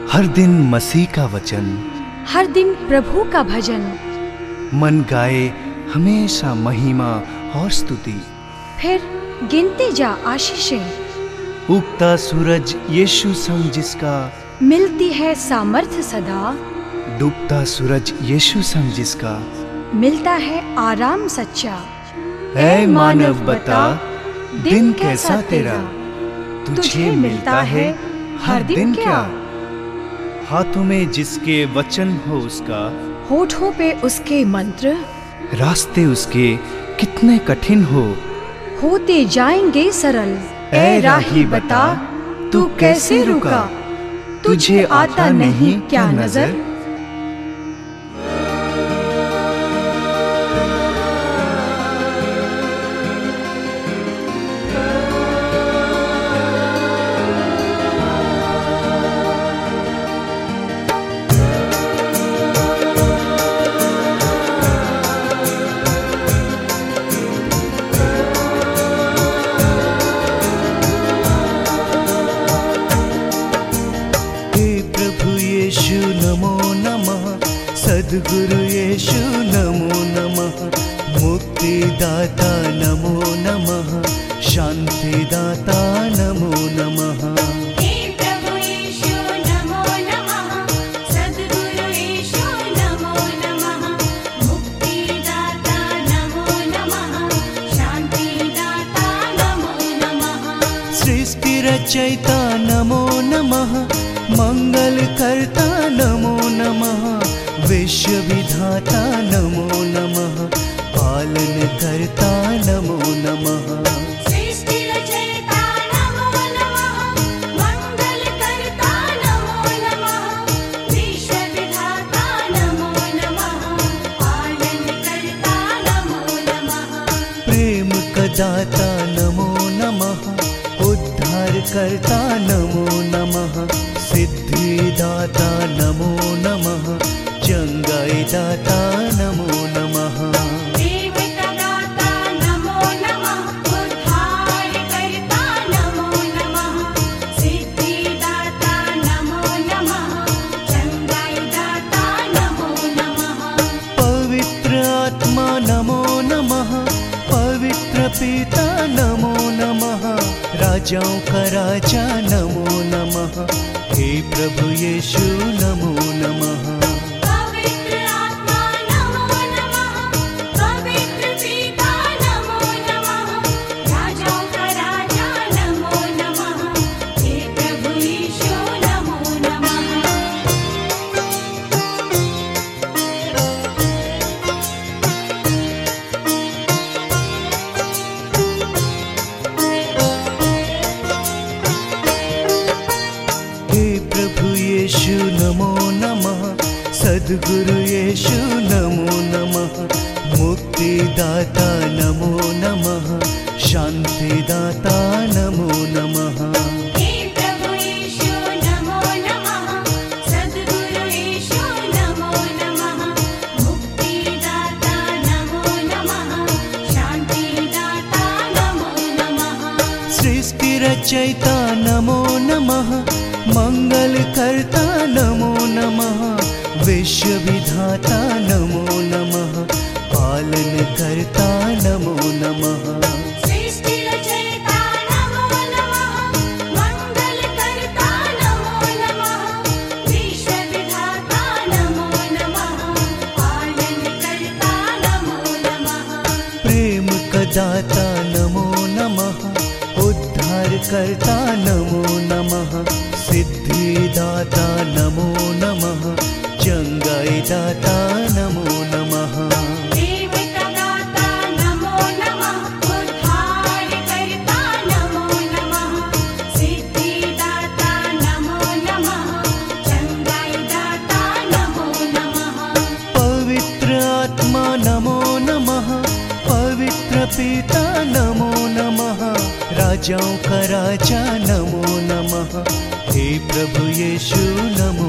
हर दिन मसीह का वचन, हर दिन प्रभु का भजन, मन गाए हमेशा महिमा और स्तुति। फिर गिनते जा आशीषें, उगता सूरज यीशु संग जिसका, मिलती है सामर्थ्य सदा। डूबता सूरज यीशु संग जिसका, मिलता है आराम सच्चा। ऐ मानव बता दिन कैसा तेरा, तुझे मिलता है हर दिन क्या। हाथों में जिसके वचन हो उसका, होठों पे उसके मंत्र, रास्ते उसके कितने कठिन हो, होते जाएंगे सरल। ऐ राही बता तू कैसे रुका, तुझे आता नहीं क्या नजर। नमो नमः सद्गुरु यीशु नमो नमः, मुक्तिदाता नमो नमः, शांतिदाता नमो नमः। हे प्रभु यीशु नमो नमः, सद्गुरु यीशु नमो नमः, मुक्तिदाता नमो नमः, शांतिदाता नमो नमः। सृष्टि रचयिता नमो नमः, मंगल करता नमो नमः, विश्व विधाता नमो नमः, पालन करता नमो नमः। सृष्टि रचयिता नमो नमः, मंगल करता नमो नमः, विश्व विधाता नमो नमः, पालन करता नमो नमः। प्रेम का दाता नमो नमः, उद्धार करता नमो नमः, सिद्धिदाता नमो नमः, चंगाई दाता नमो नमः। प्रेम का दाता नमो नमः, उद्धार करता नमो नमः, सिद्धिदाता नमो नमः, चंगाई दाता नमो नमः। पवित्र आत्मा नमो नमः, पवित्र पिता नमो नमः, राजाओं का राजा नमो नमः, हे प्रभु यीशु नमो नमः। पवित्र आत्मा नमो नमः, पवित्र पिता नमो नमः, राजाओं का राजा नमो नमः, हे प्रभु यीशु नमो नमः। यीशु नमो नमः, सद्गुरु यीशु नमो नमः, मुक्तिदाता नमो नमः, शांतिदाता नमो नमः। हे प्रभु यीशु नमो नमः, सद्गुरु यीशु नमो नमः, मुक्तिदाता नमो नमः, शांतिदाता नमो नमः। सृष्टि रचयिता नमो नमः, मंगल करता नमो नमः, विश्व विधाता नमो नमः, पालन करता नमो नमः। सृष्टि रचयिता नमो नमः, मंगल करता नमो नमः, विश्व विधाता नमो नमः, पालन करता नमो नमः। प्रेम का दाता नमो नमः, उद्धार करता नमो नमः, सिद्धिदाता नमो नमः, चंगाई दाता नमो नमः। प्रेम का दाता नमो नमः, उद्धार करता नमो नमः, सिद्धिदाता नमो नमः, चंगाई दाता नमो नमः। पवित्र आत्मा नमो नमः, पवित्र पिता नमो नमः, राजाओं का राजा नमो नमः, हे प्रभु यीशु नमो